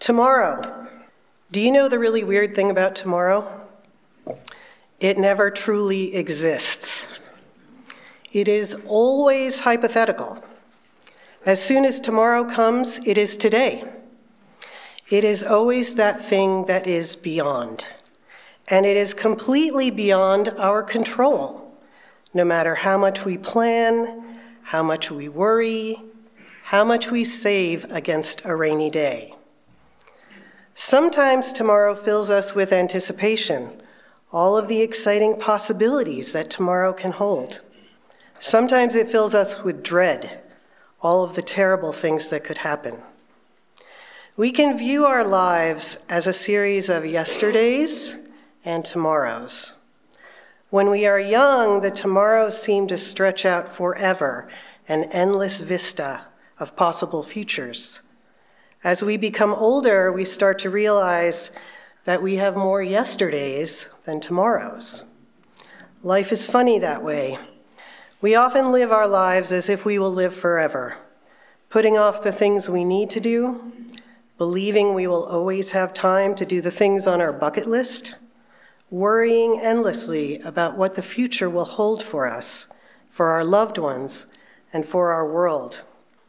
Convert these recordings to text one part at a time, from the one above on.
Tomorrow. Do you know the really weird thing about tomorrow? It never truly exists. It is always hypothetical. As soon as tomorrow comes, it is today. It is always that thing that is beyond. And it is completely beyond our control, no matter how much we plan, how much we worry, how much we save against a rainy day. Sometimes tomorrow fills us with anticipation, all of the exciting possibilities that tomorrow can hold. Sometimes it fills us with dread, all of the terrible things that could happen. We can view our lives as a series of yesterdays and tomorrows. When we are young, the tomorrows seem to stretch out forever, an endless vista of possible futures. As we become older, we start to realize that we have more yesterdays than tomorrows. Life is funny that way. We often live our lives as if we will live forever, putting off the things we need to do, believing we will always have time to do the things on our bucket list, worrying endlessly about what the future will hold for us, for our loved ones, and for our world.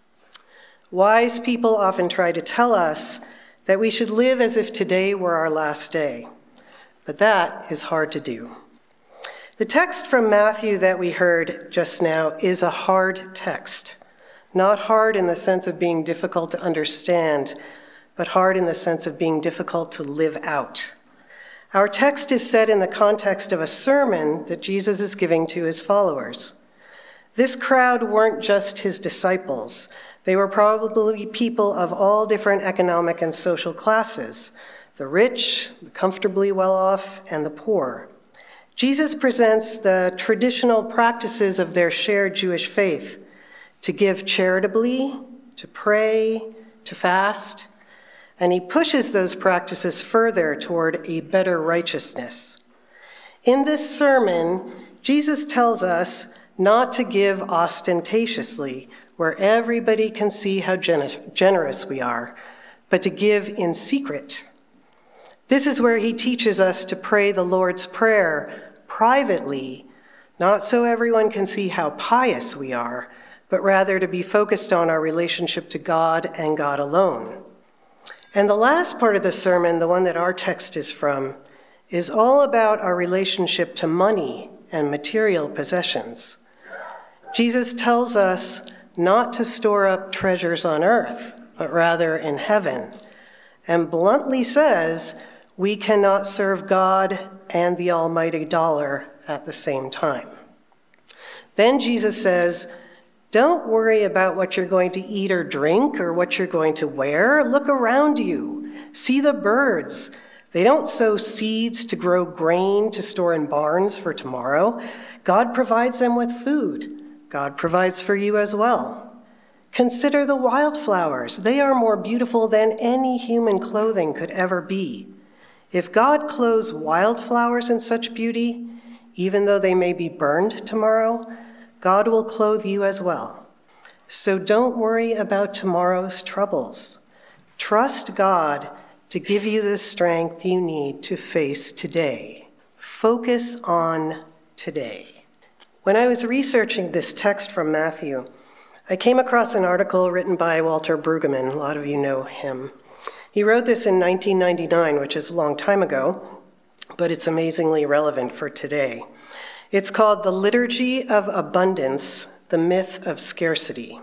Wise people often try to tell us that we should live as if today were our last day, but that is hard to do. The text from Matthew that we heard just now is a hard text, not hard in the sense of being difficult to understand, but hard in the sense of being difficult to live out. Our text is set in the context of a sermon that Jesus is giving to his followers. This crowd weren't just his disciples. They were probably people of all different economic and social classes, the rich, the comfortably well-off, and the poor. Jesus presents the traditional practices of their shared Jewish faith, to give charitably, to pray, to fast, and he pushes those practices further toward a better righteousness. In this sermon, Jesus tells us not to give ostentatiously, where everybody can see how generous we are, but to give in secret. This is where he teaches us to pray the Lord's Prayer privately, not so everyone can see how pious we are, but rather to be focused on our relationship to God and God alone. And the last part of the sermon, the one that our text is from, is all about our relationship to money and material possessions. Jesus tells us not to store up treasures on earth, but rather in heaven, and bluntly says we cannot serve God and the almighty dollar at the same time. Then Jesus says, don't worry about what you're going to eat or drink or what you're going to wear. Look around you. See the birds. They don't sow seeds to grow grain to store in barns for tomorrow. God provides them with food. God provides for you as well. Consider the wildflowers. They are more beautiful than any human clothing could ever be. If God clothes wildflowers in such beauty, even though they may be burned tomorrow, God will clothe you as well. So don't worry about tomorrow's troubles. Trust God to give you the strength you need to face today. Focus on today. When I was researching this text from Matthew, I came across an article written by Walter Brueggemann. A lot of you know him. He wrote this in 1999, which is a long time ago, but it's amazingly relevant for today. It's called The Liturgy of Abundance, the Myth of Scarcity.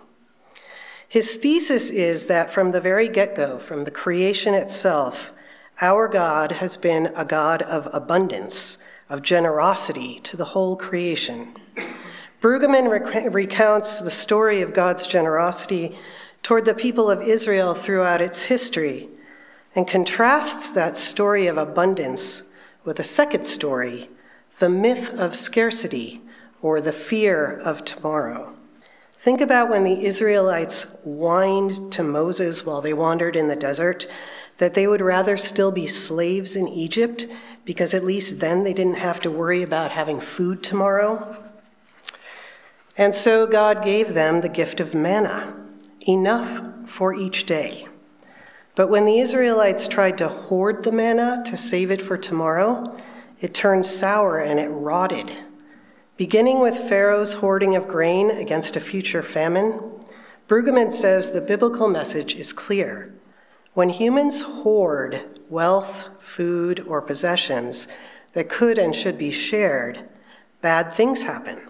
His thesis is that from the very get-go, from the creation itself, our God has been a God of abundance, of generosity to the whole creation. Brueggemann recounts the story of God's generosity toward the people of Israel throughout its history and contrasts that story of abundance with a second story, the myth of scarcity, or the fear of tomorrow. Think about when the Israelites whined to Moses while they wandered in the desert that they would rather still be slaves in Egypt because at least then they didn't have to worry about having food tomorrow. And so God gave them the gift of manna, enough for each day. But when the Israelites tried to hoard the manna to save it for tomorrow, it turned sour and it rotted. Beginning with Pharaoh's hoarding of grain against a future famine, Brueggemann says the biblical message is clear. When humans hoard wealth, food, or possessions that could and should be shared, bad things happen.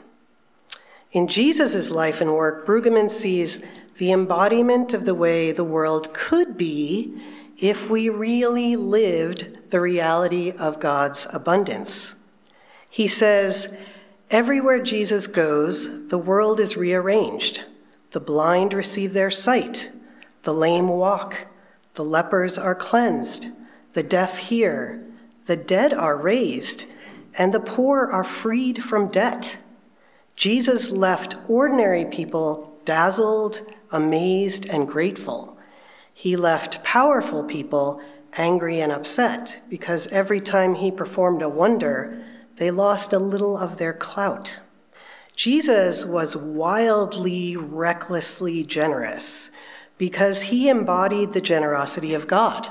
In Jesus' life and work, Brueggemann sees the embodiment of the way the world could be if we really lived the reality of God's abundance. He says, everywhere Jesus goes, the world is rearranged. The blind receive their sight, the lame walk, the lepers are cleansed, the deaf hear, the dead are raised, and the poor are freed from debt. Jesus left ordinary people dazzled, amazed, and grateful. He left powerful people angry and upset because every time he performed a wonder, they lost a little of their clout. Jesus was wildly, recklessly generous because he embodied the generosity of God.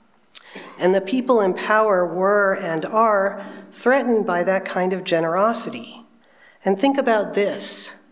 And the people in power were and are threatened by that kind of generosity. And think about this.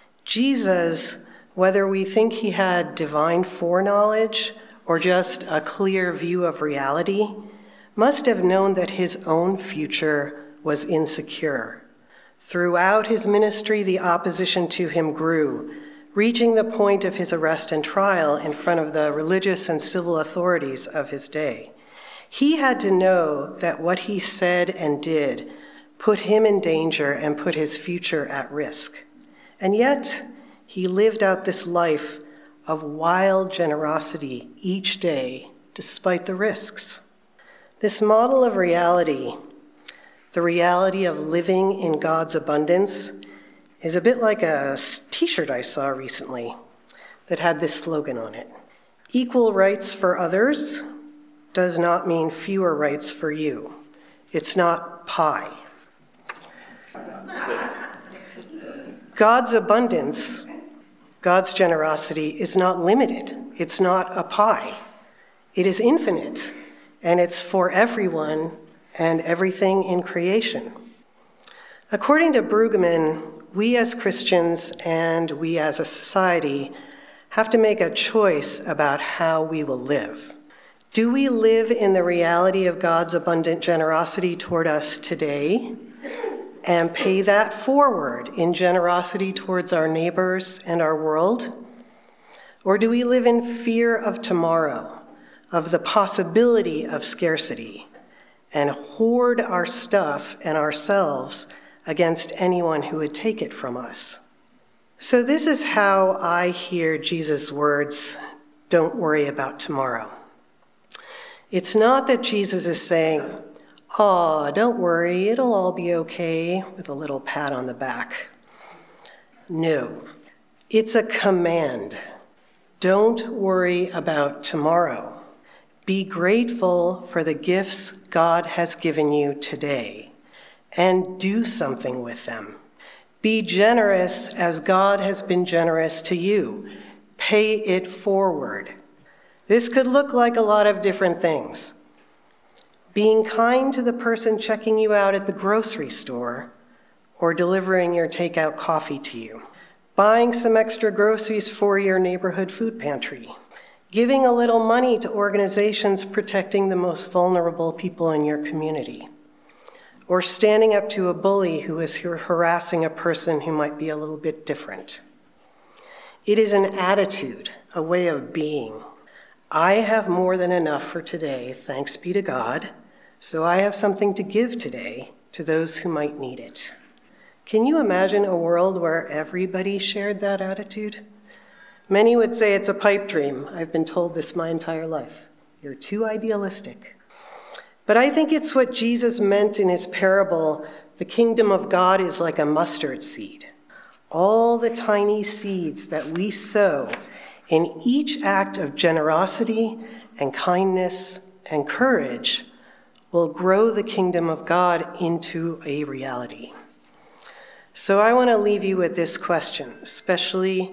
Jesus, whether we think he had divine foreknowledge or just a clear view of reality, must have known that his own future was insecure. Throughout his ministry, the opposition to him grew, reaching the point of his arrest and trial in front of the religious and civil authorities of his day. He had to know that what he said and did put him in danger and put his future at risk. And yet, he lived out this life of wild generosity each day, despite the risks. This model of reality, the reality of living in God's abundance, is a bit like a t-shirt I saw recently that had this slogan on it. Equal rights for others does not mean fewer rights for you. It's not pie. God's abundance, God's generosity is not limited. It's not a pie. It is infinite, and it's for everyone and everything in creation. According to Brueggemann, we as Christians and we as a society have to make a choice about how we will live. Do we live in the reality of God's abundant generosity toward us today and pay that forward in generosity towards our neighbors and our world? Or do we live in fear of tomorrow, of the possibility of scarcity, and hoard our stuff and ourselves against anyone who would take it from us? So this is how I hear Jesus' words, "Don't worry about tomorrow." It's not that Jesus is saying, "Oh, don't worry, it'll all be okay," with a little pat on the back. No, it's a command. Don't worry about tomorrow. Be grateful for the gifts God has given you today and do something with them. Be generous as God has been generous to you. Pay it forward. This could look like a lot of different things. Being kind to the person checking you out at the grocery store or delivering your takeout coffee to you. Buying some extra groceries for your neighborhood food pantry. Giving a little money to organizations protecting the most vulnerable people in your community. Or standing up to a bully who is harassing a person who might be a little bit different. It is an attitude, a way of being. I have more than enough for today, thanks be to God, so I have something to give today to those who might need it. Can you imagine a world where everybody shared that attitude? Many would say it's a pipe dream. I've been told this my entire life. You're too idealistic. But I think it's what Jesus meant in his parable, the kingdom of God is like a mustard seed. All the tiny seeds that we sow in each act of generosity and kindness and courage will grow the kingdom of God into a reality. So I want to leave you with this question, especially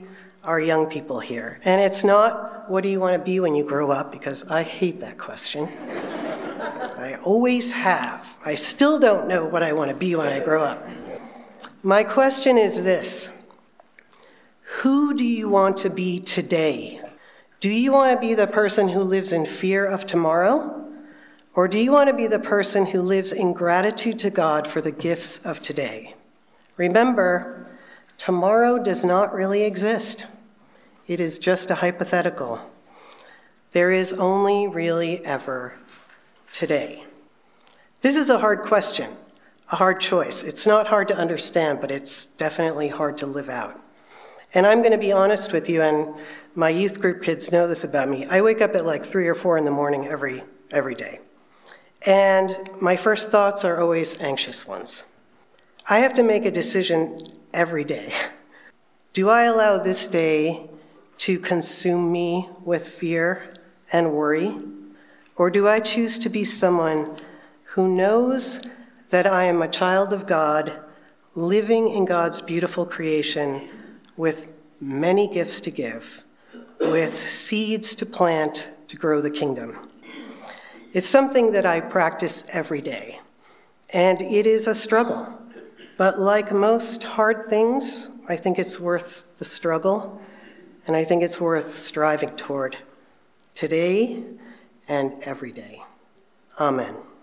our young people here. And it's not, what do you want to be when you grow up? Because I hate that question. I always have. I still don't know what I want to be when I grow up. My question is this: who do you want to be today? Do you want to be the person who lives in fear of tomorrow? Or do you want to be the person who lives in gratitude to God for the gifts of today? Remember, tomorrow does not really exist. It is just a hypothetical. There is only really ever today. This is a hard question, a hard choice. It's not hard to understand, but it's definitely hard to live out. And I'm going to be honest with you, and my youth group kids know this about me. I wake up at like 3 or 4 in the morning every day. And my first thoughts are always anxious ones. I have to make a decision every day. Do I allow this day to consume me with fear and worry? Or do I choose to be someone who knows that I am a child of God, living in God's beautiful creation with many gifts to give, with seeds to plant to grow the kingdom? It's something that I practice every day, and it is a struggle. But like most hard things, I think it's worth the struggle, and I think it's worth striving toward today and every day. Amen.